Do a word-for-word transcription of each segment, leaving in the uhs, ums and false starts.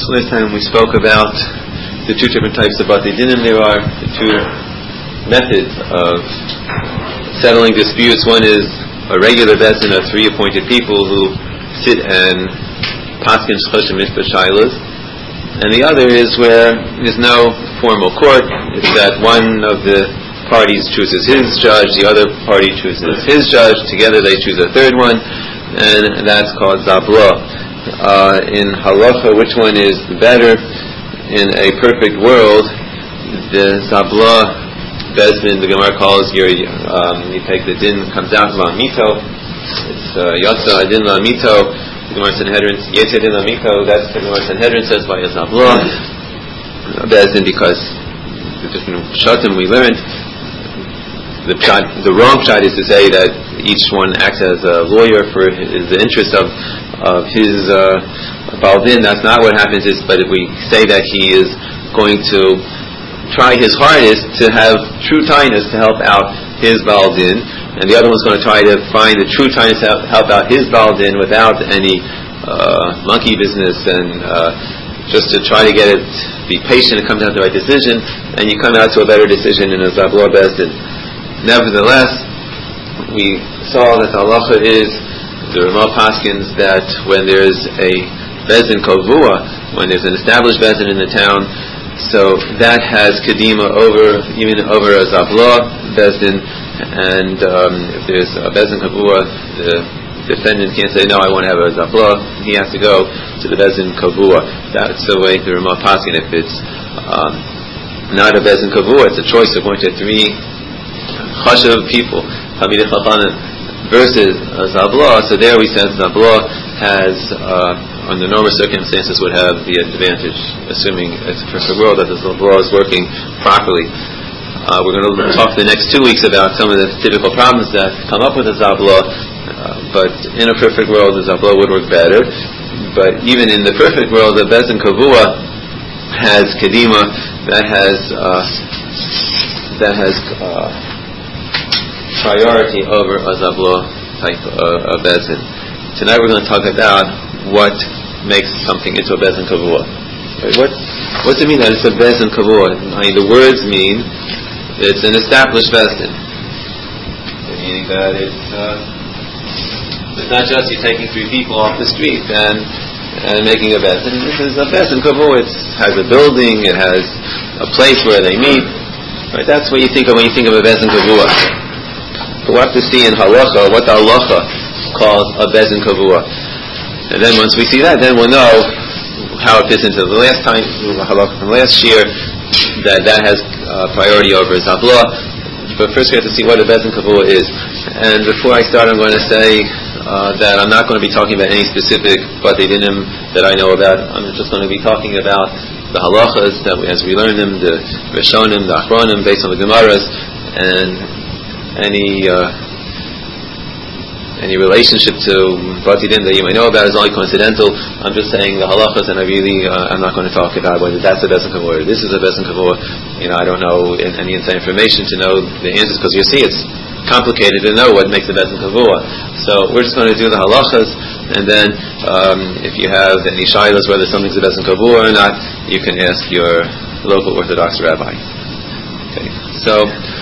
Last time we spoke about the two different types of Batei Dinim there are, the two methods of settling disputes. One is a regular Bezdin of three appointed people who sit and paskin shchosh and mishpat shaylos, and the other is where there's no formal court. It's that one of the parties chooses his judge, the other party chooses his judge, together they choose a third one, and that's called Zabla. Uh, in halacha, which one is better? In a perfect world, the Zabla Bezdin, the Gemara calls your, um, you take the din, comes out Lamito, it's Yotza Adin Lamito, the Gemara Sanhedrin, Yetze Din Lamito, that's the Gemara Sanhedrin says by a Zabla Bezdin, because the different shatim we learned, the pshat, the wrong pshat is to say that each one acts as a lawyer for his, the interest of of his uh, Baldin. That's not what happens, is, but if we say that he is going to try his hardest to have true tightness to help out his Baldin, and the other one's going to try to find the true tightness to help out his Baldin without any uh, monkey business, and uh, just to try to get it, be patient and come down to the right decision, and you come out to a better decision in a Zabla Bezdin. Nevertheless, we saw that the halacha is, the Ramah paskins, that when there's a Bezdin Kavua, when there's an established Bezdin in the town, so that has Kedima over, even over a Zabla Bezdin, and um, if there's a Bezdin Kavua, the defendant can't say, no, I want to have a Zabla, he has to go to the Bezdin Kavua. That's the way the Ramah paskin. If it's um, not a Bezdin Kavua, it's a choice of going to three Chashav people, Hamid Chachanim, versus uh, Zabla. So there we said Zabla has, uh, under normal circumstances, would have the advantage, assuming it's a perfect world that the Zabla is working properly. Uh, we're going to talk the next two weeks about some of the typical problems that come up with the Zabla, uh, but in a perfect world the Zabla would work better. But even in the perfect world, the Bezdin Kavua has Kedima, that has uh, that has uh, priority over a Zabla type uh, of Bezdin. Tonight we're going to talk about what makes something into a Bezdin Kavua. Right? What what does it mean that it's a Bezdin Kavua? I mean, the words mean it's an established Bezdin, meaning that it's uh, it's not just you're taking three people off the street and and making a Bezdin. This is a Bezdin Kavua. It has a building. It has a place where they meet. Right? That's what you think of when you think of a Bezdin Kavua. We'll have to see in halacha what the halacha calls a Bezdin Kavua, and then once we see that, then we'll know how it fits into the last time halacha from last year, that that has uh, priority over Zabla. But first we have to see what a Bezdin Kavua is. And before I start, I'm going to say uh, that I'm not going to be talking about any specific Batei Dinim that I know about. I'm just going to be talking about the halachas that we, as we learn them, the Rishonim, the Achronim, based on the Gemaras, and any uh, any relationship to Batei Din that you may know about is only coincidental. I'm just saying the halachas, and I really uh, I'm not going to talk about whether that's a Bezdin Kavua or this is a Bezdin Kavua. You know, I don't know any inside information to know the answers, because you see it's complicated to know what makes a Bezdin Kavua. So we're just going to do the halachas, and then um, if you have any shaylas whether something's a Bezdin Kavua or not, you can ask your local Orthodox rabbi. Okay, so.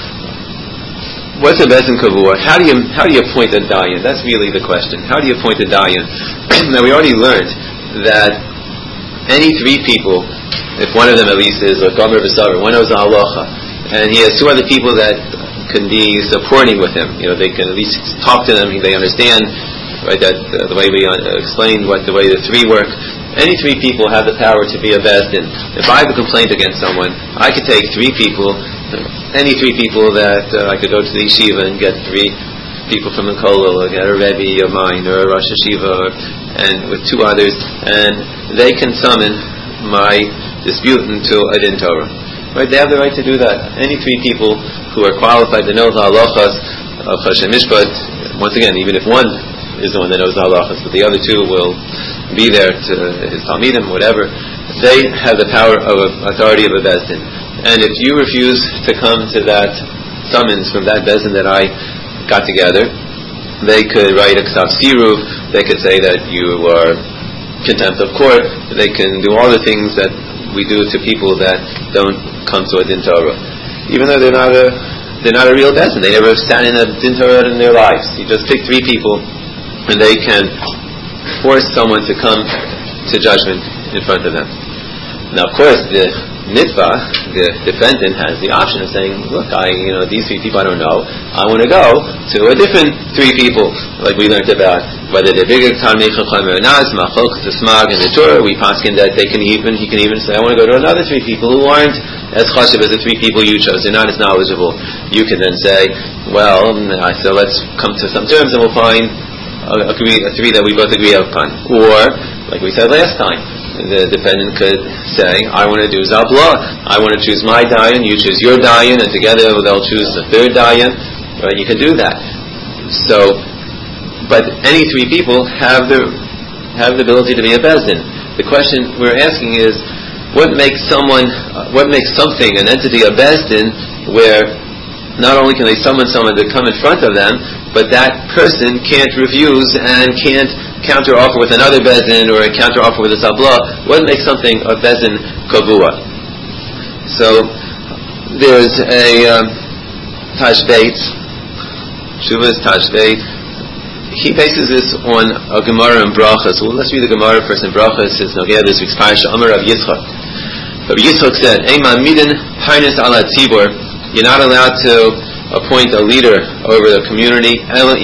What's a Bezdin Kavua? How do you how do you appoint a dayan? That's really the question. How do you appoint a dayan? Now we already learned that any three people, if one of them at least is a gomer v'saver, one of them is a halacha, and he has two other people that can be supporting with him. You know, they can at least talk to them. They understand, right? That uh, the way we uh, explained what the way the three work. Any three people have the power to be a Bezdin. If I have a complaint against someone, I could take three people. Any three people that uh, I could go to the yeshiva and get three people from the kollel, or get a rebbe of mine, or a rosh yeshiva, or, and with two others, and they can summon my disputant to a din Torah. Right? They have the right to do that. Any three people who are qualified to know the halachas of Choshen Mishpat, once again, even if one is the one that knows the halachas, but the other two will be there to his talmidim, whatever, they have the power of authority of a Bezdin. And if you refuse to come to that summons from that Bezdin that I got together, they could write a ksav siruv. They could say that you are contempt of court, they can do all the things that we do to people that don't come to a din Torah. Even though they're not a they're not a real bezin, they never sat in a din Torah in their lives. You just pick three people, and they can force someone to come to judgment in front of them. Now, of course, the mitzvah, the defendant has the option of saying, look, I, you know, these three people I don't know, I want to go to a different three people, like we learned about, whether they're bigger, Talmei Chacham or Nas, Machok, Tzmag, and the Torah, we paskin that they can even, he can even say, I want to go to another three people who aren't as chashiv as the three people you chose, they're not as knowledgeable. You can then say, well, so let's come to some terms and we'll find a, agree, a three that we both agree upon. Or, like we said last time, the defendant could say, I want to do Zabla, I want to choose my dayan, you choose your dayan, and together they'll choose the third dayan. Right? You can do that. So, but any three people have the have the ability to be a bezdin. The question we're asking is, what makes someone, uh, what makes something, an entity, a bezdin, where not only can they summon someone to come in front of them, but that person can't refuse and can't counter offer with another bezin or a counter offer with a zabla. What makes something a bezin kavua? So there's a um, Tashbeit, Shuvas Tashbeit. He bases this on a Gemara in Brachas. Well, let's read the Gemara first in Brachas. It's Nogea this week's Parsha. Amar Rav Yitzchak. Rav Yitzchak said, "Ein ma'amidin parnas ala tzibur." You're not allowed to appoint a leader over the community unless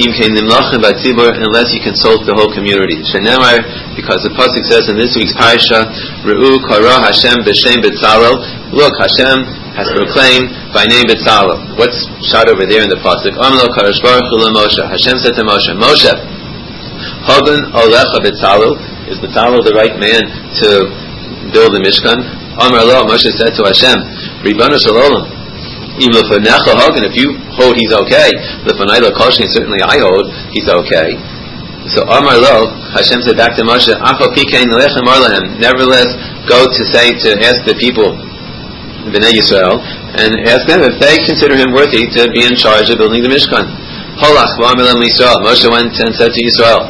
you consult the whole community. Because the pasuk says in this week's parsha, Re'u kara Hashem b'shem B'tzalel. Look, Hashem has proclaimed by name B'tzalel. What's shot over there in the pasuk? Amlo Kadosh Baruch Hu Moshe. Hashem said to Moshe, Moshe, Hagan Alecha B'tzalel. Is B'tzalel the right man to build the Mishkan? Amar Lo, Moshe said to Hashem, Ribbono shel Olam. Even if you hold he's okay, certainly I hold he's okay. So Amar Lo, Hashem said back to Moshe, nevertheless, go to say to ask the people, Bnei Yisrael, and ask them if they consider him worthy to be in charge of building the Mishkan. Moshe went and said to Yisrael,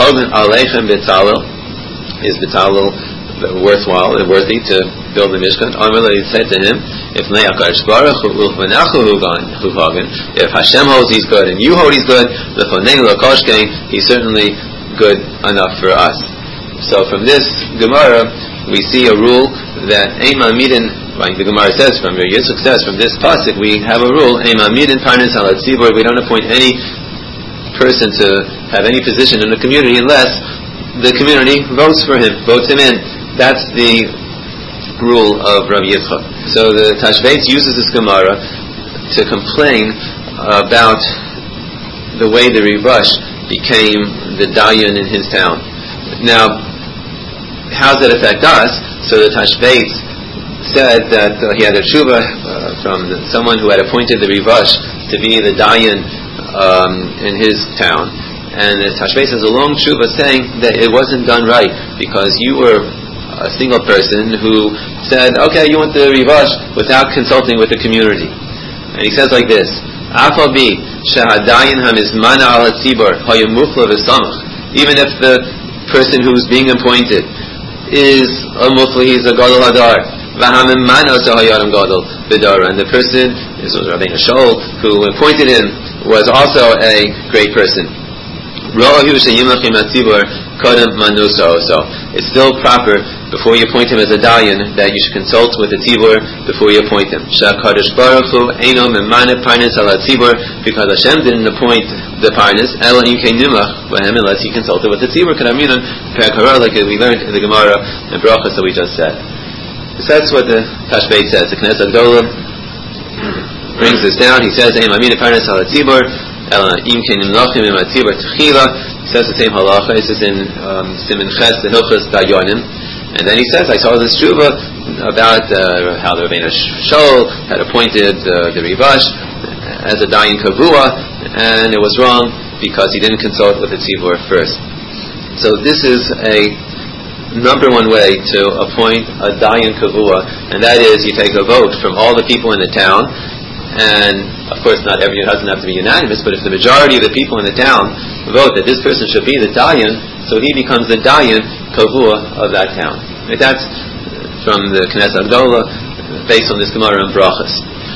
is B'tzalel worthwhile and worthy to build the Mishkan? He said to him, if if Hashem holds he's good and you hold he's good, he's certainly good enough for us. So from this Gemara we see a rule that Eima Midin, like the Gemara says, from your Yitzchak says, from this pasuk we have a rule, Eima Midin parnas ala tzibur. We don't appoint any person to have any position in the community unless the community votes for him, votes him in. That's the rule of Rav Yitzchak. So the Tashbeit uses this Gemara to complain about the way the Rivash became the Dayan in his town. Now, how does that affect us? So the Tashbeit said that uh, he had a tshuva uh, from the, someone who had appointed the Rivash to be the Dayan um, in his town. And the Tashbeit has a long tshuva saying that it wasn't done right because you were a single person who said, okay, you want the Rivash without consulting with the community. And he says like this, even if the person who's being appointed is a mufli, he's a gadol hadar, and the person, this was Rabbeinu Shaul, who appointed him, was also a great person. So it's still proper before you appoint him as a dayan that you should consult with the tzibur before you appoint him. Because Hashem didn't appoint the parnas unless he consulted with the tzibur. Like we learned in the Gemara and Brachas that we just said. So that's what the Tashbeit says. The Knesset Gola brings this down. He says, he says the same halacha. This is in um, Siman Ches, the Hilchos Dayanim, and then he says, I saw this tshuva about uh, how the Rabbeinu Shaul had appointed uh, the Rivash as a dayan kavua, and it was wrong because he didn't consult with the tzibur first. So this is a number one way to appoint a dayan kavua, and that is you take a vote from all the people in the town. And of course not everyone doesn't have to be unanimous, but if the majority of the people in the town vote that this person should be the dayan, so he becomes the dayan kavua of that town. Right? That's from the Knesset Agdola, based on this Gemara in Brachas.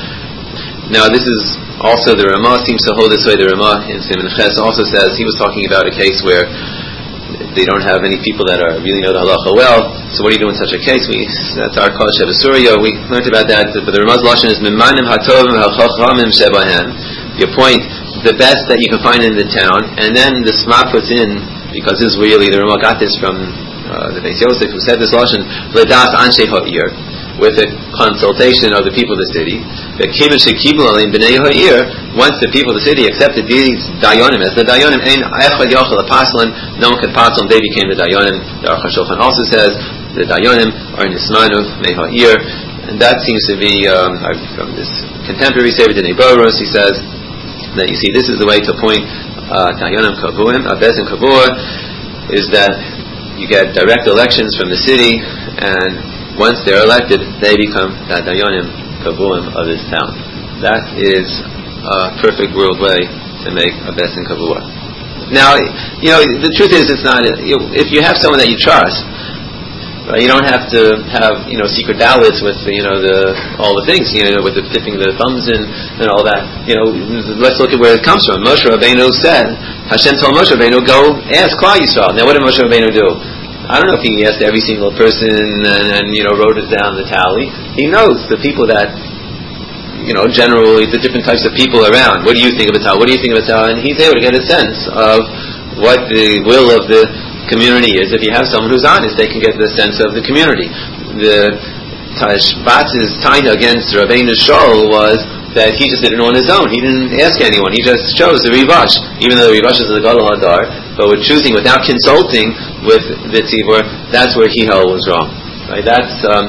Now, this is also the Ramah seems to hold this way. The Ramah in Siman Ches also says he was talking about a case where they don't have any people that are really know the halacha well. So what do you do in such a case? We that's our Kol Sheva Surya. We learned about that. But the Ramah's lashon is Mimanim Hatovim HaChachamim Shebahem. You appoint the best that you can find in the town, and then the Sma puts in, because this is really the Ramah got this from uh, the Beis Yosef who said this lashon L'das Anshe Ha'ir, with a consultation of the people of the city. The Kibud Shekibul Alim B'nei Ha'ir, once the people of the city accepted these Dayanim as the Dayanim, Ein Echad Yachal Apaslin, no one could pass them, they became the Dayanim. The Aruch HaShulchan also says the Dayanim are Nismanu Mei Ha'ir, and that seems to be um, from this contemporary Sefer Dinei Boros. He says that you see this is the way to appoint uh, Dayanim Kavuim. A Bezin Kavua is that you get direct elections from the city, and once they're elected, they become the Dayanim Kavuim of this town. That is a perfect world way to make a Beis Din Kavua. Now, you know, the truth is, it's not. You know, if you have someone that you trust, right, you don't have to have, you know, secret ballots with, you know, the all the things, you know, with the dipping the thumbs in and all that. You know, let's look at where it comes from. Moshe Rabbeinu said, Hashem told Moshe Rabbeinu, go ask Klal Yisrael. Now, what did Moshe Rabbeinu do? I don't know if he asked every single person and, and you know wrote it down the tally. He knows the people that, you know, generally the different types of people around. What do you think of a tally? What do you think of a tally? And he's able to get a sense of what the will of the community is. If you have someone who's honest, they can get the sense of the community. The Tashbatz's taina against Rabbeinu Shaul was that he just did it on his own. He didn't ask anyone. He just chose the Rivash, even though the Rivash is the Gadol Hadar. But with choosing without consulting with the Tzibur, that's where he held was wrong. Right? That's um,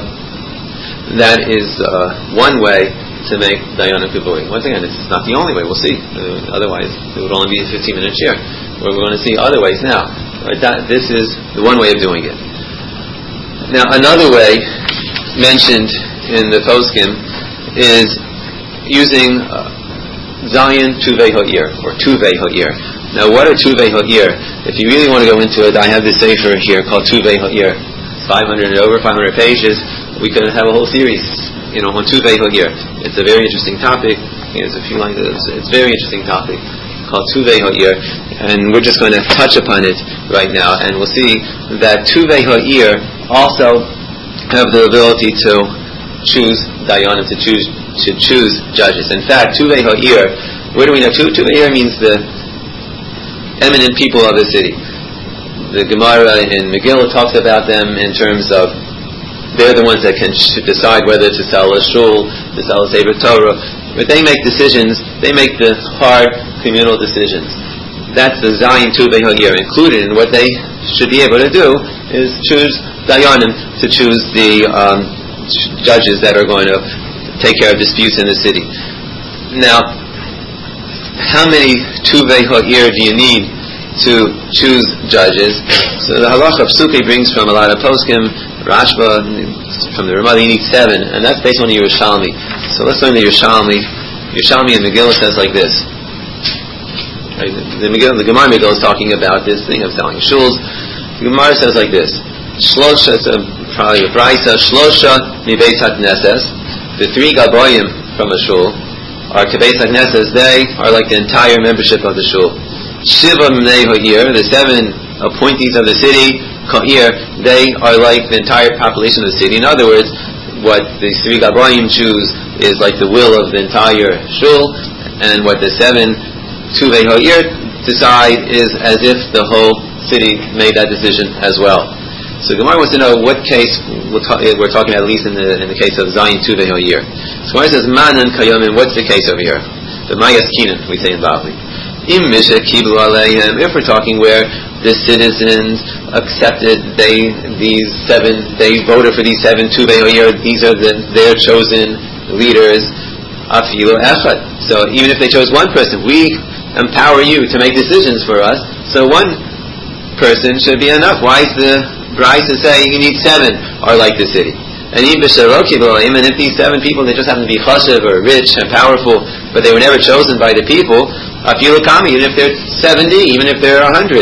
that is uh, one way to make Dayanim Kavuim. Once again, it's not the only way. We'll see. Uh, otherwise, it would only be a fifteen minute share. We're going to see other ways now. Right? That, this is the one way of doing it. Now, another way mentioned in the Poskim is using uh, Zayin Tuvei Ha'ir, or Tuvei Ha'ir. Now, what are Tuvei Ha'ir? If you really want to go into it, I have this sefer here called Tuvei Ha'ir. It's five hundred, over five hundred pages. We could have a whole series, you know, on Tuvei Ha'ir. It's a very interesting topic. There's a few lines. It's, it's a very interesting topic called Tuvei Ha'ir, and we're just going to touch upon it right now, and we'll see that Tuvei Ha'ir also have the ability to choose Dayanim, to choose to choose judges. In fact, Tuvei Ha'ir, where do we know? Tuvei Ha'ir means the eminent people of the city. The Gemara in Megillah talks about them in terms of they're the ones that can sh- decide whether to sell a shul, to sell a Sefer Torah. But they make decisions, they make the hard communal decisions. That's the Zayin Tuvei Ha'ir. Included in what they should be able to do is choose Dayanim, to choose the um, judges that are going to take care of disputes in the city. Now, how many Tuvei Ha'ir do you need to choose judges? So the Halacha of Sukkah brings from a lot of poskim, Rashba, from the Ramah, you need seven, and that's based on the Yerushalmi. So let's learn the Yerushalmi. Yerushalmi in Megillah says like this. Right? The Megillah, the Gemara Megillah is talking about this thing of selling shuls. The Gemara says like this. Shlosha, it's a, probably a Braisa, Shlosha mi Beis HaKnesses. The three Gaboyim from a shul are Beis HaKnesses. They are like the entire membership of the shul. Shiva Mnei Ha'ir, the seven appointees of the city, Ka'ir, they are like the entire population of the city. In other words, what the three Gaboyim choose is like the will of the entire shul, and what the seven Tuvei Ha'ir decide is as if the whole city made that decision as well. So Gemara wants to know what case we're, ta- we're talking about, at least in the in the case of Zayin Tuvei Ha'ir. So Gemara says, Manan Kayomin, what's the case over here? The Mayas Kinan, we say in Bavli. Im Misha Kibu Aleihem, if we're talking where the citizens accepted they these seven, they voted for these seven Tuvei Ha'ir, these are the, their chosen leaders, Afilu Echad. So even if they chose one person, we empower you to make decisions for us, so one person should be enough. Why is the Bryce is saying you need seven are like the city? And even if these seven people, they just happen to be chashiv or rich and powerful, but they were never chosen by the people, even if they're seventy, even if they're a hundred,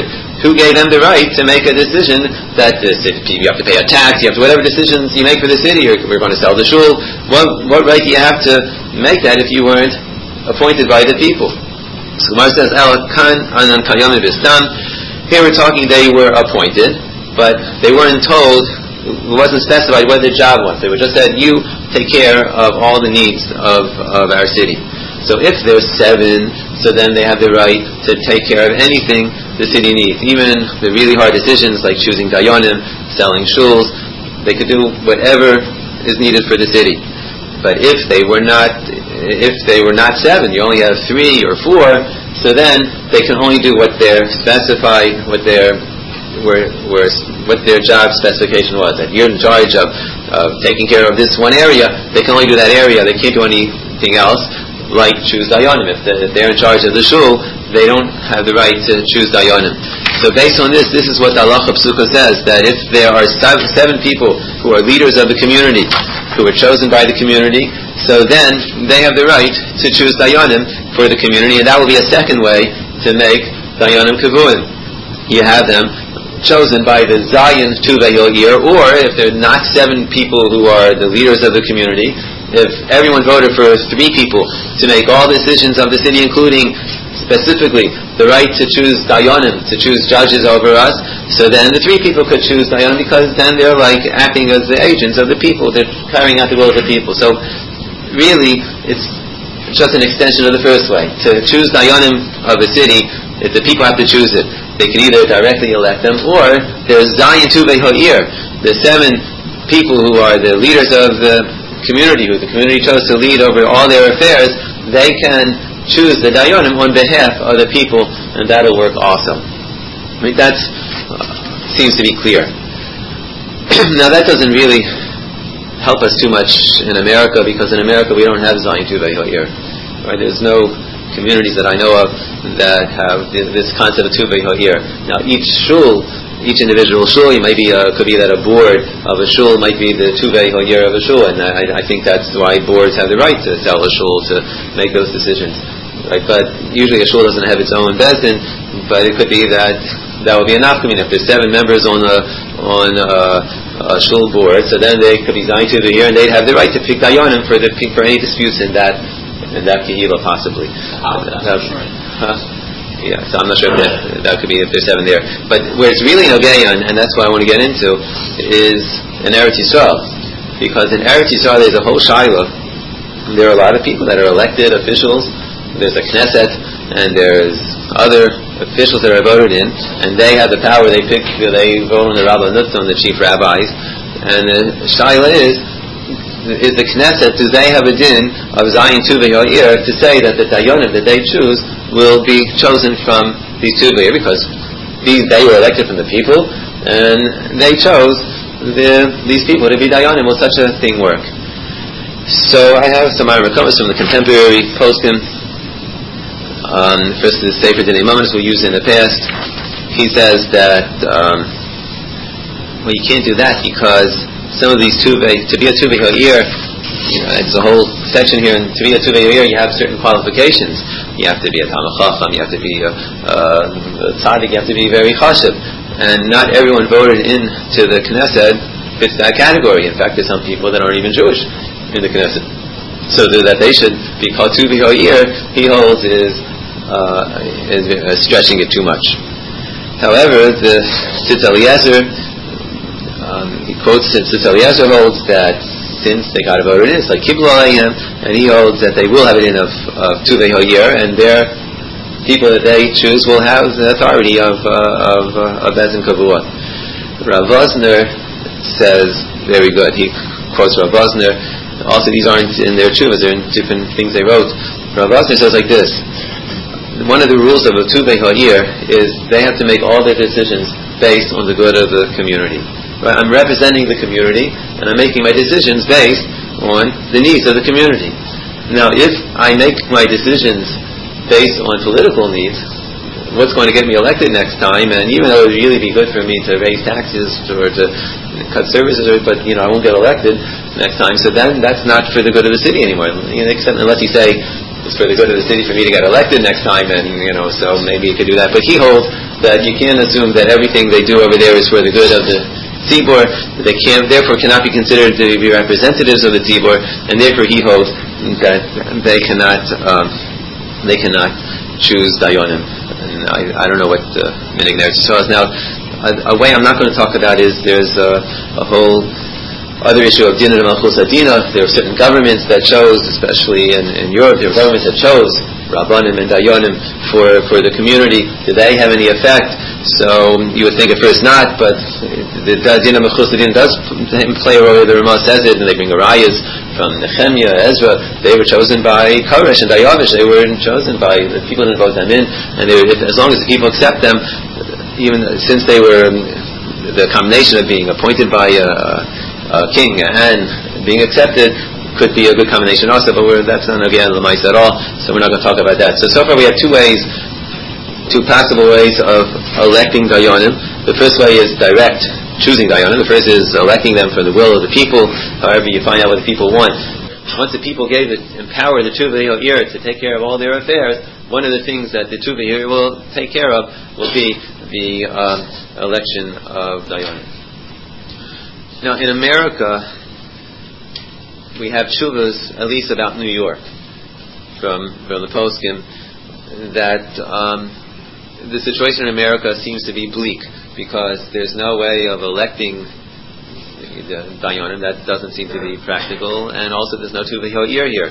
who gave them the right to make a decision that this, if you have to pay a tax, you have to, whatever decisions you make for the city, or we're going to sell the shul, what, what right do you have to make that if you weren't appointed by the people? So Gemara says, El kan anan kayam v'stam. Here we're talking they were appointed, but they weren't told, it wasn't specified what their job was. They were just said, you take care of all the needs of, of our city. So if there's seven, so then they have the right to take care of anything the city needs. Even the really hard decisions like choosing dayanim, selling shuls, they could do whatever is needed for the city. But if they were not, if they were not seven, you only have three or four, so then they can only do what their specified, what their were, were what their job specification was. That you're in charge of, of taking care of this one area, they can only do that area. They can't do anything else. Like choose dayanim. If they're in charge of the shul, they don't have the right to choose dayanim. So based on this, this is what the halacha psuka says, that if there are seven people who are leaders of the community, who were chosen by the community, so then they have the right to choose dayanim for the community, and that will be a second way to make dayanim kavuim. You have them chosen by the Zayin Tuvei Yo'ir, or if they're not seven people who are the leaders of the community, if everyone voted for three people to make all decisions of the city, including specifically the right to choose dayanim, to choose judges over us, so then the three people could choose dayanim, because then they're like acting as the agents of the people, they're carrying out the will of the people. So really, it's just an extension of the first way. To choose dayanim of a city, if the people have to choose it, they can either directly elect them, or there's Zayin Tuvei Ha'ir, the seven people who are the leaders of the community, who the community chose to lead over all their affairs, they can choose the dayanim on behalf of the people, and that'll work also. I mean, that uh, seems to be clear. Now that doesn't really help us too much in America, because in America we don't have Zayin Tuvei Ha'ir. Right? There's no communities that I know of that have this concept of Tuvei Ha'ir. Now each shul, each individual shul, it might be a, could be that a board of a shul might be the Tuvei Ha'ir of a shul, and I, I think that's why boards have the right to sell a shul, to make those decisions. Right? But usually a shul doesn't have its own bezdin, but it could be that that would be a nafkamin. If there's seven members on a on a, a shul board, so then they could be Zayin Tuvei Ha'ir, and they'd have the right to pick dayanim for the for any disputes in that in that kehila possibly. Oh, that's uh, right. Huh? Yeah, so I'm not sure if that, that could be if there's seven there. But where it's really nogeyan, and that's what I want to get into, is in Eretz Yisrael. Because in Eretz Yisrael there's a whole shiloh. There are a lot of people that are elected officials. There's a Knesset, and there's other officials that are voted in, and they have the power. They pick, they vote on the Rabbanut, on the chief rabbis. And the shiloh is, is the Knesset, do they have a din of Zayin Tuvei Ha'ir to say that the dayanim that they choose will be chosen from these Tuvei, because these, they were elected from the people, and they chose the, these people to be dayanim. Will such a thing work? So I have some Aramis from the contemporary poskim. Um, first, the Sefer Dinei Mamonos we used in the past. He says that um, well, you can't do that, because some of these Tuvei, to be a Tuvei Ha'ir, you know, it's a whole section here, and to be a Tuvei Ha'ir, you have certain qualifications. You have to be a Talmid Chacham, you have to be a, a tzaddik, you have to be very chashiv, and not everyone voted into the Knesset fits that category. In fact, there's some people that aren't even Jewish in the Knesset, so that they should be called Tuvei Ha'ir, he holds is, uh, is uh, stretching it too much. However, the Tzitz Eliezer, um, he quotes Tzitz Eliezer holds that since they got voted in, it's like Kiblu Alayhim, and he holds that they will have it in of, of Tuvei Ha'ir, and their people that they choose will have the authority of uh, of uh, of Bezdin Kavua. Rav Vosner says very good. He quotes Rav Vosner. Also, these aren't in their tshuvas; they're in different things they wrote. Rav Vosner says like this: one of the rules of a Tuvei Ha'ir is they have to make all their decisions based on the good of the community. Right? I'm representing the community, and I'm making my decisions based on the needs of the community. Now, if I make my decisions based on political needs, what's going to get me elected next time? And even though it would really be good for me to raise taxes or to cut services, or, but you know, I won't get elected next time. So then, that's not for the good of the city anymore. You know, except unless you say it's for the good of the city for me to get elected next time, and you know, so maybe you could do that. But he holds that you can't assume that everything they do over there is for the good of the Tzibor. They can't, therefore, cannot be considered to be representatives of the Tzibor, and therefore he holds that they cannot um, they cannot choose Dayanim. And I, I don't know what uh, Minig Eretz Yisrael is now. A, a way I'm not going to talk about is there's a, a whole other issue of Dinah Malchus Adina. There are certain governments that chose, especially in, in Europe, there were governments that chose Rabbanim and Dayanim for, for the community. Do they have any effect? So you would think at first not, but the Dinah Malchus Adina does play a role. The Ramah says it, and they bring arayas from Nehemiah, Ezra. They were chosen by Koresh and Dayavish. They were chosen by the people that vote them in, and they were, if, as long as the people accept them, even since they were um, the combination of being appointed by a, a king and being accepted could be a good combination also, but we're, that's not again Lamais at all, so we're not going to talk about that. So so far we have two ways, two possible ways of electing Dayanim. The first way is direct, choosing Dayanim. The first is electing them for the will of the people, however you find out what the people want. Once the people gave it, empower the Tuvei Ha'ir to take care of all their affairs, one of the things that the Tuvei Ha'ir will take care of will be the um, election of Dayanim. Now, in America, we have tshuvas, at least about New York, from from the poskim, that um, the situation in America seems to be bleak because there's no way of electing the Dayanim. That doesn't seem to be practical, and also there's no Tuvei Ha'ir here.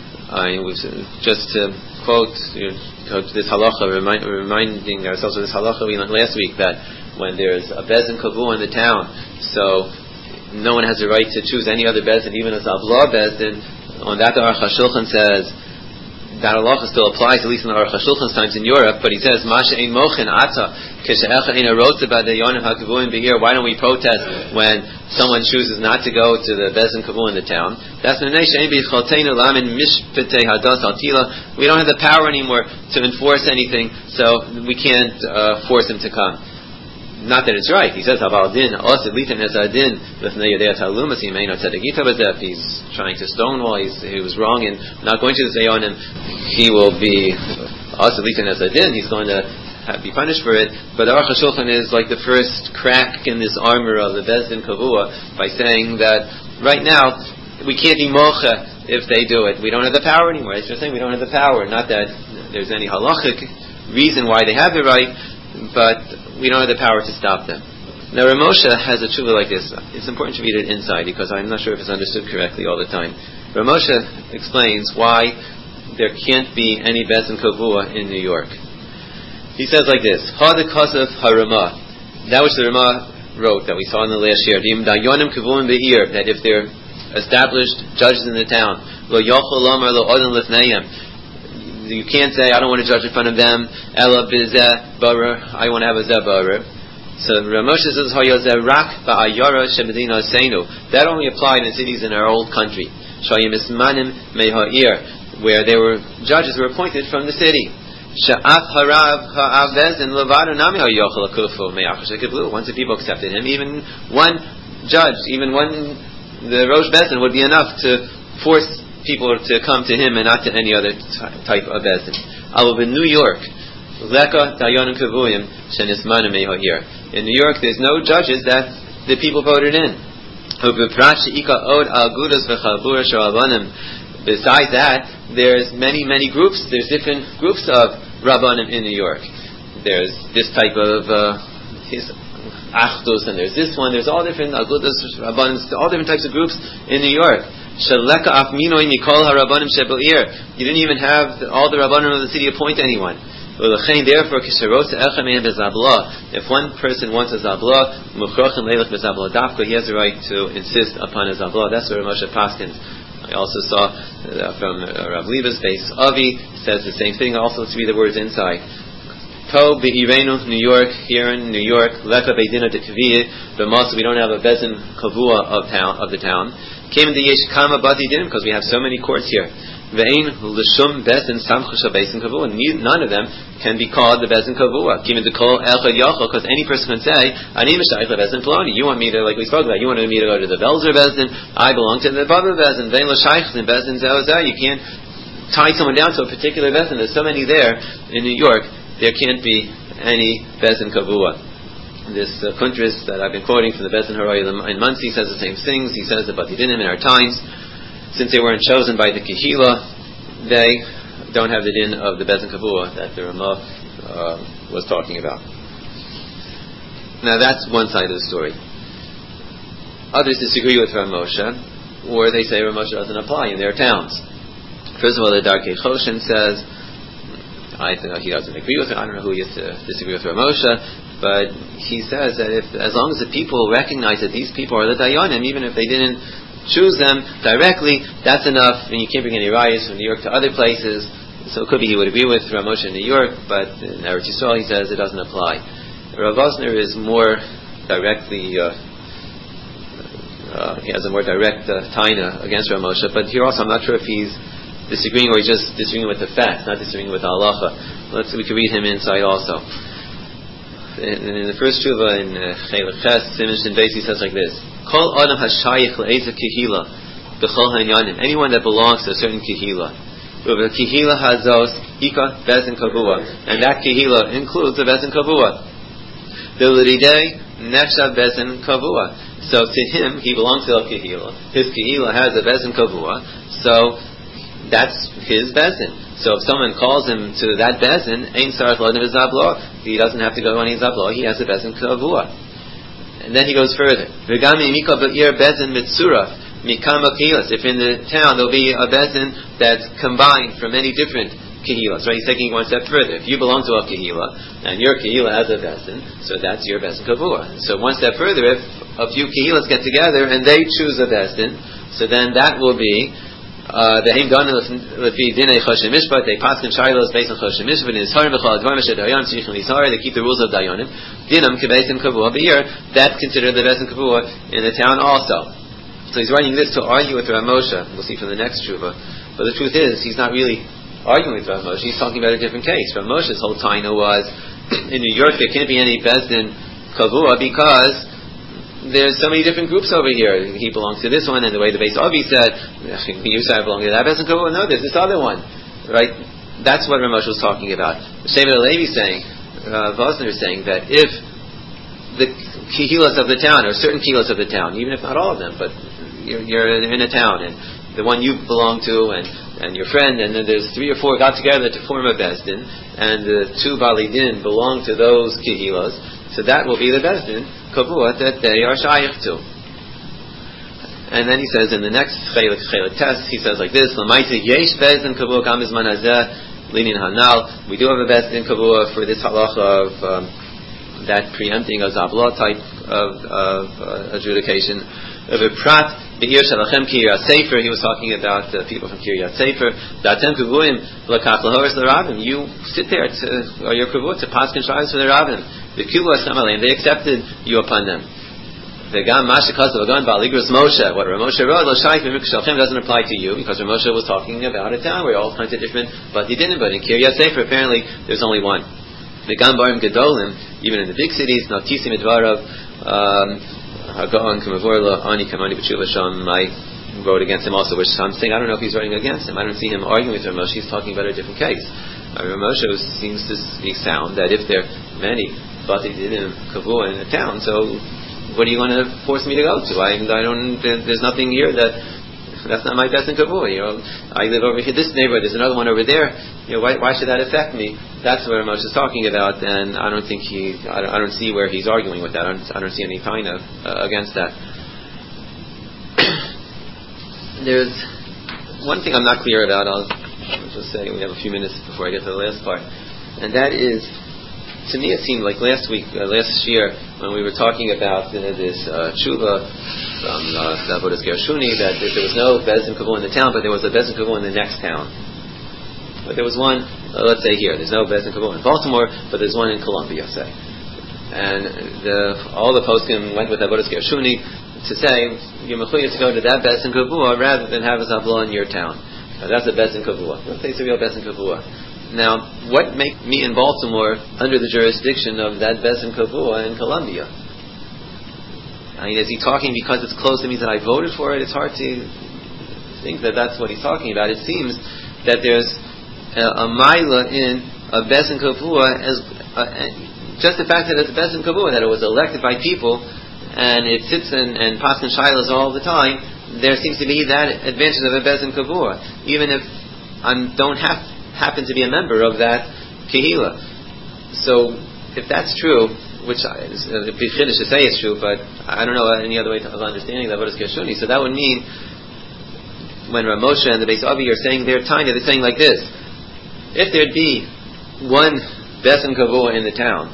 I was just to quote, you know, this halacha, remind, reminding ourselves of this halacha we learned last week, that when there's a bezin kavua in the town, so no one has the right to choose any other bezin, even a Zabla bezin. On that, the Aruch HaShulchan says that halacha still applies, at least in the Aruch HaShulchan's times in Europe, but he says, Masha ein mochen ata, kishe'echa ein arotza b'dayanim ha'kavuim be'ir. Why don't we protest when someone chooses not to go to the bezin kavu in the town? That's the she'ein b'yicholteinu lamin mishpetei hadas altila. We don't have the power anymore to enforce anything, so we can't uh, force him to come. Not that it's right. He says, Haval din, also litan as adin, l'fnei yodei talumas, he may not tzedekita b'zeh. If he's trying to stonewall, he's, he was wrong in not going to the Dayanim, he will be, also litan as adin, he's going to have, be punished for it. But the Aruch HaShulchan is like the first crack in this armor of the Bezdin Kavua by saying that right now, we can't be mocha if they do it. We don't have the power anymore. It's just saying we don't have the power. Not that there's any halachic reason why they have the right, but we don't have the power to stop them. Now, Rav Moshe has a tshuva like this. It's important to read it inside because I'm not sure if it's understood correctly all the time. Rav Moshe explains why there can't be any Bezdin Kavua in New York. He says like this: Ha de Kosef HaRamah, that which the Ramah wrote that we saw in the last year, that if they're established judges in the town, lo yochol lomar lo odin lifneihem, you can't say, I don't want to judge in front of them, ela bizeh barer, I want to have a zeh barer. So Rav Moshe says, hayozeh rak ba'ayara shemedina seinu. That only applied in cities in our old country, shayim ismanim meha'ir, where there were judges who were appointed from the city. Sha'af harav ha'avezin levado nami ha'yochel akufu me'achashekiblu. Once the people accepted him, even one judge, even one, the Rosh Bezdin would be enough to force people to come to him and not to any other t- type of Bezdin. Although in New York, leka dayanim kavuyim shenismanim me'ha'ir. In New York, there's no judges that the people voted in. Besides that, there's many, many groups. There's different groups of Rabbanim in New York. There's this type of uh, his Achdus, and there's this one. There's all different Agudas, Rabbanim, all different types of groups in New York. Shaleka afminoi mikol harabanim shebelir. You didn't even have all the Rabbanim of the city appoint anyone. Therefore, if one person wants a zabla, he has the right to insist upon a zabla. That's what Rav Moshe paskins. I also saw uh, from uh, Rav Leva's base, Avi says the same thing, also to be the words inside. Po be'irenu, New York, here in New York, leka beidina de kaviyah, but also we don't have a bezin kavua of town of the town. Came in the yesh kama bati dinim, because we have so many courts here. Ve'ein l'shum bezin samchusha bezin kavua. None of them can be called the bezin kavua. Came in the kol elchad yachol, because any person can say, ani mishayich bezin ploni. You want me to, like we spoke about, you wanted me to go to the Belzer bezin. I belong to the Baba bezin. Ve'ein l'shayich bezin zeh. You can't tie someone down to a particular bezin. There's so many there in New York. There can't be any Bezin Kavua. This uh, Kuntris that I've been quoting from the Bezin Haraya in Muncie says the same things. He says that Batidinim in our times, since they weren't chosen by the Kehila, they don't have the din of the Bezin Kavua that the Ramah uh, was talking about. Now that's one side of the story. Others disagree with Rav Moshe, or they say Rav Moshe doesn't apply in their towns. First of all, the Darkei Choshen says, I think he doesn't agree with it. I don't know who he is to disagree with Rav Moshe. But he says that if, as long as the people recognize that these people are the Dayanim, even if they didn't choose them directly, that's enough, and you can't bring any riots from New York to other places. So it could be he would agree with Rav Moshe in New York, but in Eretz Yisrael he says it doesn't apply. Rav Osner is more directly, uh, uh, he has a more direct uh, taina against Rav Moshe, but here also I'm not sure if he's disagreeing or he's just disagreeing with the facts, not disagreeing with the halacha. Let's we can read him inside also. In, in the first tshuva in Chelek Ches, Siman Shin Beis, he says like this: Kol adam hashayich le'eza kehila b'chol ha'inyanim. Anyone that belongs to a certain kehila, u've kehila hazos ika bezin kavua, and that kehila includes a bezin kavua. B'liridei nefsha bezin kavua. So to him, he belongs to a kehila. His kehila has a bezin kavua, so that's his bezin. So if someone calls him to that bezin, ein sarach lo nev zablo, he doesn't have to go to any zablo. He has a bezin kavua. And then he goes further. V'gami mikol b'ir bezin mitzuraf mikama kehilas. If in the town there'll be a bezin that's combined from many different kehilas, right? He's taking one step further. If you belong to a kehila and your kehila has a bezin, so that's your bezin kavua. So one step further, if a few kehilas get together and they choose a bezin, so then that will be the Haim Gan Lefi Dinei Choshen Mishpat. They pass in Shilohs based on Choshen Mishpat. In Yisharim B'chol Advar Meshed Dayan Tzrichim Yishar. They keep the rules of Dayanim. Dinam Kebesim Kavua B'Yer. That's considered the Besim Kavua in the town also. So he's writing this to argue with Rav Moshe. We'll see from the next tshuva. But the truth is, he's not really arguing with Rav Moshe. He's talking about a different case. Rav Moshe's whole taina was in New York there can't be any Bezdin Kavua because there's so many different groups over here. He belongs to this one, and the way the Beis Avi said, you say I belong to that Bezdin Kavua. No, there's this other one, right? That's what Rav Moshe was talking about. Shevet HaLevi is saying, uh, Vosner is saying that if the kehilas of the town, or certain kehilas of the town, even if not all of them, but you're, you're in a town, and the one you belong to, and, and your friend, and then there's three or four got together to form a Bezdin, and the two Bali Din belong to those kehilas, so that will be the Bezdin Kavua that they are shaykh to. And then he says in the next Chelek Chelek test, he says like this: L'maisa yesh Bezdin Kavua kam bizman hazeh linin hanal. We do have a Bezdin Kavua for this halacha of um, that preempting a zabla type of, of uh, adjudication. Of a prat be'ir shalachem Kiryat Sefer. He was talking about uh, people from Kiryat Sefer. Datem kavuim l'kach lahoris l'ravim. You sit there to, or your kavua to paskin shayos for the ravim. The kilu asamalim. They accepted you upon them. The gam mashakaz v'gan ba'ligros Moshe. What Rav Moshe wrote, lo shaykh v'mikashalchem doesn't apply to you because Rav Moshe was talking about a town where all kinds of different, but he didn't. But in Kiryat Sefer, apparently there's only one. The gam barim gedolim, even in the big cities, notisim edvarav. Hagon Kamavorla Ani Kamani B'Tshuva Sham. I wrote against him also, which I'm saying I don't know if he's writing against him. I don't see him arguing with Rav Moshe. He's talking about a different case. Uh, Rav Moshe seems to be sound that if there are many Bati Dinim Kavua in a town, so what are you going to force me to go to? I, I don't. There's nothing here that that's not my best in Kavua. You know, I live over here, this neighborhood. There's another one over there. You know, why, why should that affect me? That's what Rav Moshe is talking about, and I don't think he. I don't, I don't see where he's arguing with that. I don't, I don't see any kind of uh, against that. There's one thing I'm not clear about. I'll, I'll just say we have a few minutes before I get to the last part, and that is, to me, it seemed like last week, uh, last year, when we were talking about uh, this uh, tshuva from uh, Avodas Gershuni, that there was no Bezdin Kavua in the town, but there was a Bezdin Kavua in the next town. But there was one, uh, let's say here, there's no Bezdin Kavua in Baltimore, but there's one in Columbia, say. And the, all the poskim went with Avodas Gershuni to say, you're mechuyev to go to that Bezdin Kavua rather than have a Zabla in your town. Now, that's a Bezdin Kavua. Let's say it's a real Bezdin Kavua. Now, what makes me in Baltimore under the jurisdiction of that Bezdin Kavua in Columbia? I mean, is he talking because it's close to me that I voted for it? It's hard to think that that's what he's talking about. It seems that there's a, a maila in a Bezdin Kavua as uh, just the fact that it's a Beis Din Kavua, that it was elected by people, and it sits in, and paskin shilas all the time, there seems to be that advantage of a Beis Din Kavua, even if I don't have, happen to be a member of that Kehila. So, if that's true, which is a big chiddush to say it's true, but I don't know any other way of understanding that Avodas Gershuni. So that would mean when Rav Moshe and the Beis Avi are saying their tanya, they're saying like this: if there'd be one Beis Din Kavua in the town,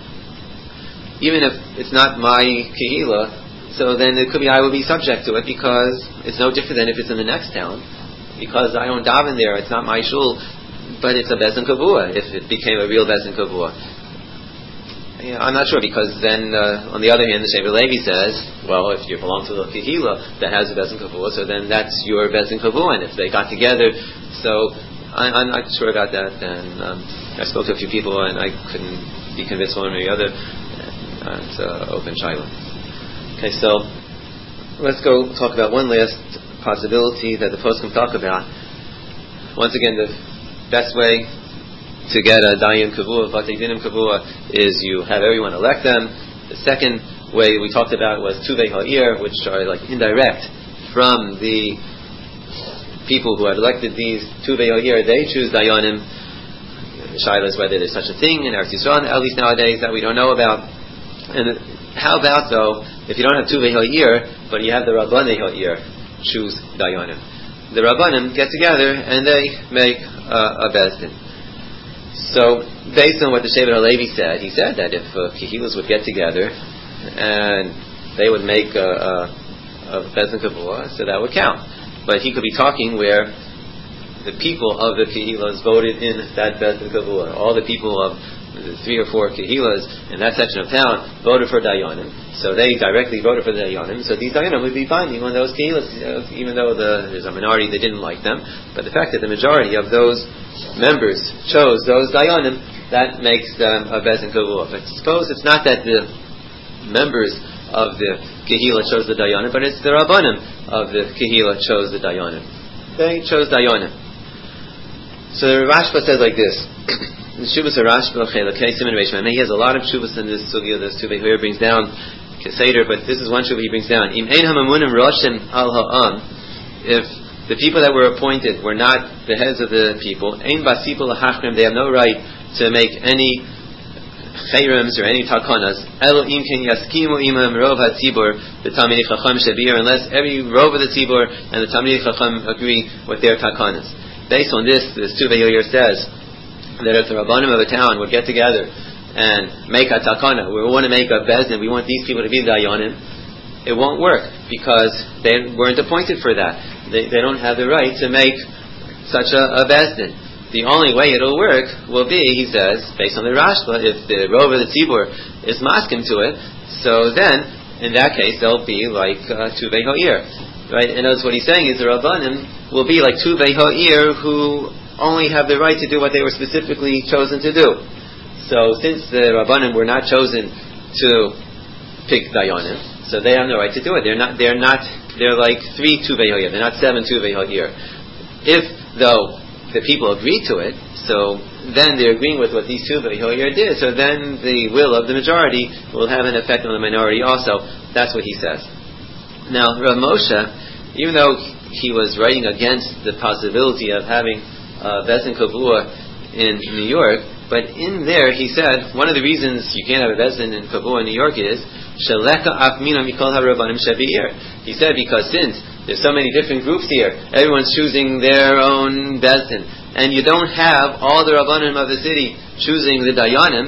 even if it's not my Kehila, so then it could be I would be subject to it, because it's no different than if it's in the next town, because I don't daven there, it's not my shul, but it's a Beis Din Kavua if it became a real Beis Din Kavua. Yeah, I'm not sure, because then, uh, on the other hand, the Shevet Levi says, well, if you belong to the Kehila that has a Beis Din Kavua, so then that's your Beis Din Kavua, and if they got together, so I, I'm not sure about that, and um, I spoke to a few people, and I couldn't be convinced one or the other. Uh, it's uh, open shiloh. Okay, so let's go talk about one last possibility that the poskim talk about. Once again, the best way to get a Dayan Kavua, Batei Dinim Kavua, is you have everyone elect them. The second way we talked about was Tuvei Ha'ir, which are like indirect from the people who had elected these Tuvei Ha'ir. They choose Dayanim. The Shaila is whether there's such a thing in Eretz Yisrael, at least nowadays, that we don't know about. And how about, though, if you don't have Tuvei Ha'ir, but you have the Rabbanei Ha'ir, choose Dayanim. The Rabbanim get together and they make uh, a Beis Din. So, based on what the Shevet HaLevi said, he said that if uh, Kehilas would get together and they would make a, a, a Beis Din Kavua, so that would count. But he could be talking where the people of the Kehilas voted in that Beis Din Kavua. All the people of the three or four Kehilas in that section of town voted for Dayanim. So they directly voted for the Dayanim. So these Dayanim would be binding on those Kehilas, uh, even though the, there's a minority that didn't like them. But the fact that the majority of those members chose those Dayanim, that makes them a Beis Din Kavua. But suppose it's not that the members of the Kehila chose the Dayanim, but it's the Rabbanim of the Kehila chose the Dayanim. They chose Dayanim. So the Rashba says like this. The Shuvas Rashba, he has a lot of Shuvas in this sugya. This Tuvei Ha'ir brings down Keseder, but this is one Shuvah he brings down. Im ein hamamunim roshim al ha'am. If the people that were appointed were not the heads of the people, ein basipul lahachrim, they have no right to make any chayrims or any takanas. Elo im ken yaskimu imam rov hatzibur the Talmidei Chacham shabir, unless every rov of the tzibur and the Talmidei Chacham agree with their takanas. Based on this, this Tuvei Ha'ir says that if the Rabbanim of a town would get together and make a takana, we want to make a Beis Din, we want these people to be Dayanim, it won't work, because they weren't appointed for that. They, they don't have the right to make such a, a Beis Din. The only way it'll work will be, he says, based on the Rashba, if the Rov of the Tzibur is maskim to it, so then, in that case, they'll be like uh, Tuvei Ha'ir. Right? And that's what he's saying is the Rabbanim will be like Tuvei Ha'ir, who only have the right to do what they were specifically chosen to do. So since the Rabbanim were not chosen to pick Dayanim, so they have no right to do it. They're not, they're not, they're like three Tuvei Ha'ir, they're not seven Tuvei Ha'ir. If, though, the people agree to it, so then they're agreeing with what these Tuvei Ha'ir did, so then the will of the majority will have an effect on the minority also. That's what he says. Now, Rav Moshe, even though he was writing against the possibility of having Uh, Beis Din Kavua in New York, but in there he said one of the reasons you can't have a Beis Din in Kavua in New York is Shaleka Afmina Mikol HaRabbanim Shabir. He said because since there's so many different groups here, everyone's choosing their own Beis Din, and you don't have all the Rabbanim of the city choosing the Dayanim,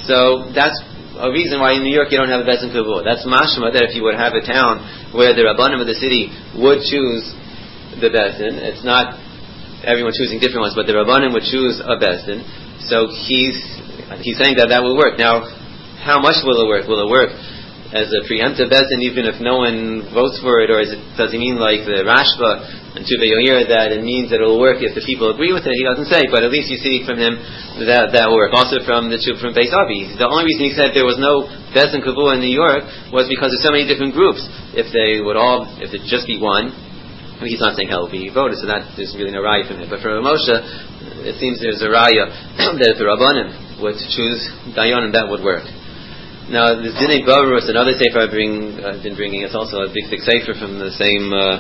so that's a reason why in New York you don't have a Beis Din Kavua. That's mashma that if you would have a town where the Rabbanim of the city would choose the Beis Din, it's not everyone choosing different ones, but the Rabbanim would choose a Beis Din. So he's he's saying that that will work. Now, how much will it work? Will it work as a preemptive Beis Din even if no one votes for it, or is it, does he mean like the Rashba and Tuvei Ha'ir that it means that it will work if the people agree with it? He doesn't say, but at least you see from him that that will work. Also from the from Beis Avi, the only reason he said there was no Beis Din Kavua in New York was because there's so many different groups. If they would all, if it just be one, I mean, he's not saying how it will be voted, so that there's really no raya from him. But for Rav Moshe, it seems there's a raya that if the Rabbanim would choose Dayanim, that would work. Now, this Dinei Barus, another sefer I've bring, uh, been bringing, it's also a big, thick sefer from the same uh,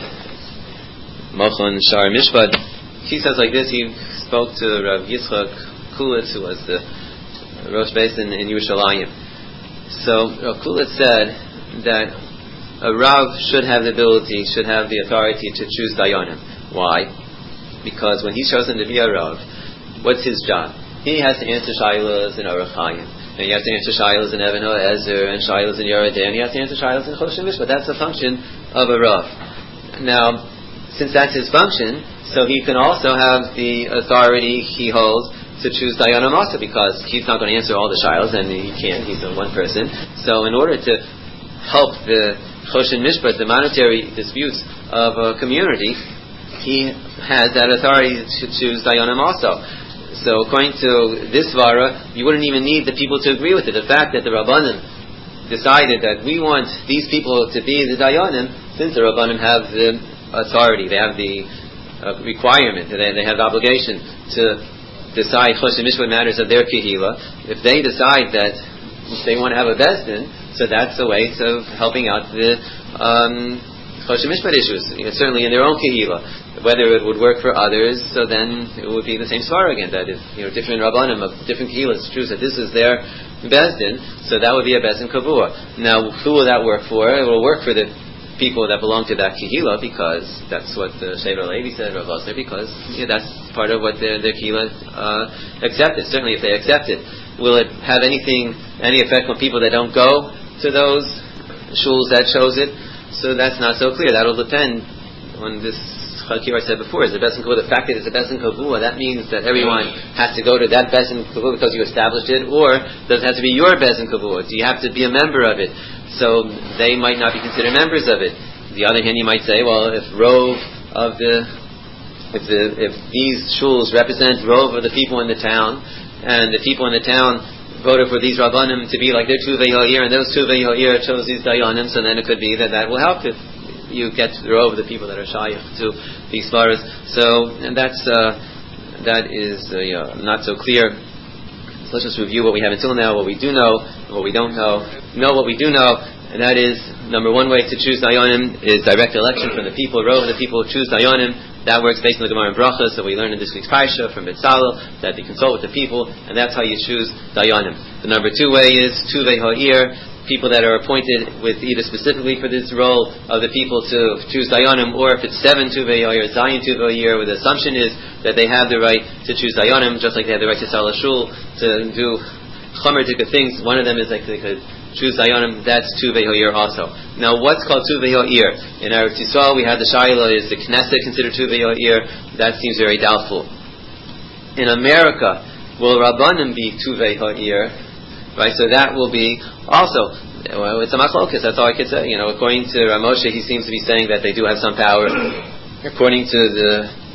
Mochon Shar Mishpad. He says like this, he spoke to Rav Yitzchak Kulitz, who was the Rosh Beis in, in Yerushalayim. So, Rav Kulitz said that a Rav should have the ability, should have the authority to choose Dayanim. Why? Because when he's chosen to be a Rav, what's his job? He has to answer Shilas in Orach Chaim. And you have to answer Shilas in Even HaEzer, and Shilas in Yeridei, and you have to answer Shilas in Chodesh Mishpat. That's the function of a Rav. Now, since that's his function, so he can also have the authority he holds to choose Dayanim also, because he's not going to answer all the Shilas, and he can't, he's a one person. So in order to help the Chodesh Mishpat, the monetary disputes of a community, he has that authority to choose Dayanim also. So according to this Vara, you wouldn't even need the people to agree with it. The fact that the Rabbanim decided that we want these people to be the Dayanim, since the Rabbanim have the authority, they have the uh, requirement, they, they have the obligation to decide Chodesh Mishpat matters of their Kehila. If they decide that they want to have a Beis Din, so that's a way of helping out the um, Chodesh Mishpat issues, you know, certainly in their own Kehila. Whether it would work for others, so then it would be the same svara again, that if, you know, different Rabbanim of different Kehilas choose that this is their Beis Din, so that would be a Beis Din Kavua. Now, who will that work for? It will work for the people that belong to that Kehila, because that's what the Shever Levi said, Rav Osler, because yeah, that's part of what their, their Kehila uh, accepted, certainly if they accept it. Will it have anything, any effect on people that don't go to those shuls that chose it? So that's not so clear. That'll depend on this Chalkir I said before, is the Beis Din Kavua. The fact that it's a Beis Din Kavua, that means that everyone has to go to that Beis Din Kavua because you established it, or does it have to be your Beis Din Kavua? Do you have to be a member of it? So they might not be considered members of it. On the other hand, you might say, well, if rove of the, if the, if these shuls represent rove of the people in the town, and the people in the town voted for these Rabbanim to be like their Tuvei Ha'ir, and those Tuvei Ha'ir chose these Dayanim, so then it could be that that will help if you get to rove the people that are shayach to these svaras. So, and that's uh, that is uh, yeah, not so clear. So let's just review what we have until now, what we do know, what we don't know. Know what we do know, and that is, number one way to choose Dayanim is direct election from the people. Rove the people choose Dayanim. That works based on the Gemara in Bracha, so we learn in this week's Parsha from Betzalel that they consult with the people, and that's how you choose Dayanim. The number two way is Tuvei Ha'ir, people that are appointed with either specifically for this role of the people to choose Dayanim, or if it's seven Tuvei Ha'ir, Zayin Tuvei Ha'ir, where the assumption is that they have the right to choose Dayanim, just like they have the right to sell a shul, to do Chomer to good things. One of them is like they could choose Dayanim, that's Tuvei Ha'ir also. Now, what's called Tuvei Ha'ir? In Eretz Yisrael, we had the Shaila, is the Knesset considered Tuvei Ha'ir? That seems very doubtful. In America, will Rabbanim be Tuvei Ha'ir? Right, so that will be also, well, it's a machlokas, that's all I could say. You know, according to Ramoshe, he seems to be saying that they do have some power. According to the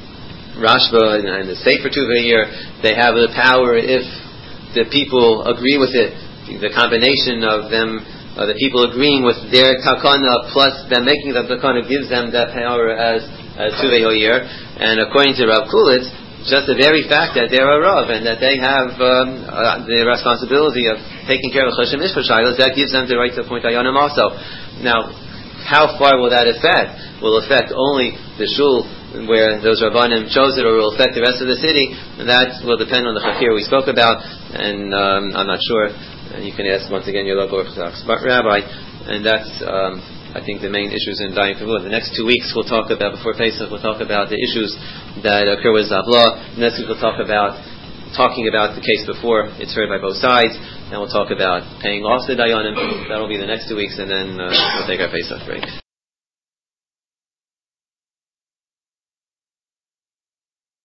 Rashba and the Sefer Tuvei Ha'ir, they have the power if the people agree with it. The combination of them, uh, the people agreeing with their takana plus them making the takana gives them that power as, as Tuvei Ha'ir. And according to Rav Kulitz, just the very fact that they're a Rav and that they have um, uh, the responsibility of taking care of the Chodesh Mishpat Shilas, that gives them the right to appoint Dayanim also. Now, how far will that affect? Will affect only the shul where those Rabbanim chose it, or will affect the rest of the city? And that will depend on the Chakir we spoke about, and um, I'm not sure. And you can ask once again your local Orthodox rabbi, and that's um, I think the main issues in Dayan Kavua. The next two weeks we'll talk about, before Pesach, we'll talk about the issues that occur with Zavla. Next week we'll talk about, talking about the case before it's heard by both sides, and we'll talk about paying off the Dayanim. That'll be the next two weeks, and then uh, we'll take our Pesach break.